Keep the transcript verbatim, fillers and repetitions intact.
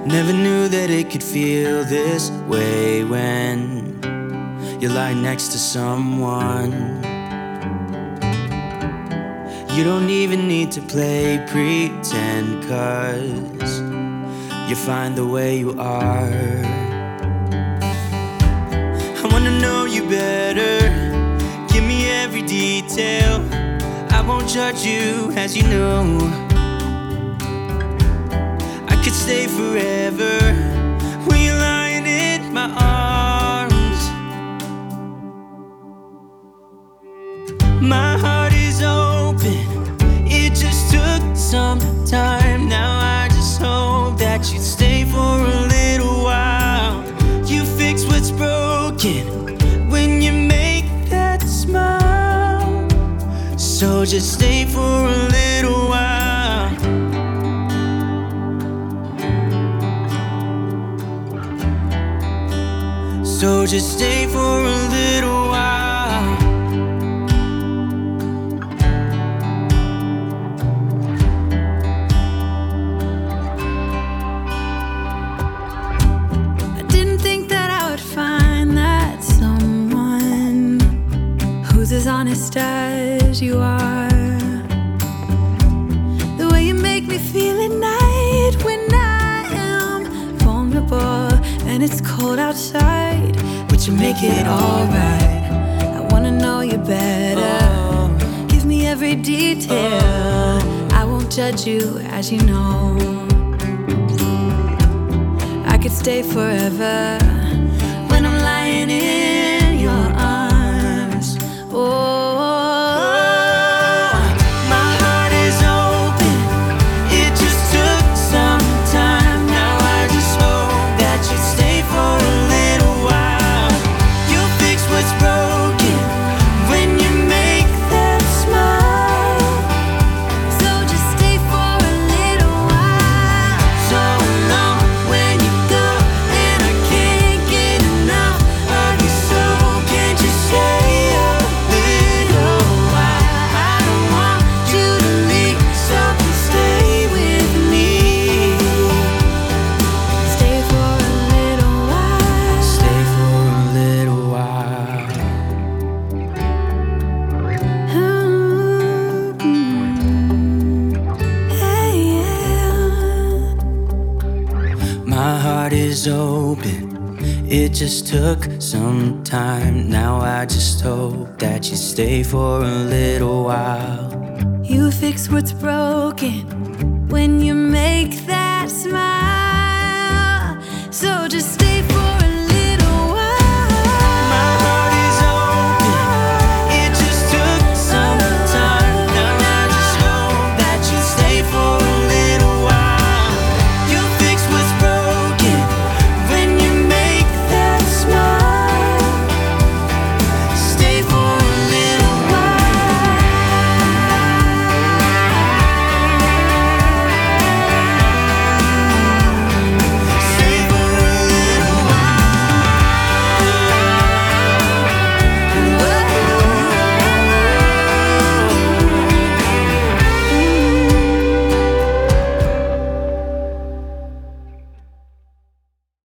Never knew that it could feel this way when you lie next to someone. You don't even need to play pretend, 'cause you're fine the way you are. I wanna know you better, give me every detail. I won't judge you, as you know. I could stay forever when you're lying in my arms. My heart is open, it just took some time. Now I just hope that you'd stay for a little while. You fix what's broken when you make that smile. So just stay for a little while. So just stay for a little while. I didn't think that I would find that someone who's as honest as you are. The way you make me feel at night when I am vulnerable and it's cold outside, but you make it alright. I wanna know you better, give me every detail. I won't judge you, as you know. I could stay forever when I'm lying in your arms. Oh, my heart is open, it just took some time. Now I just hope that you stay for a little while. you fix what's broken when you make that smile.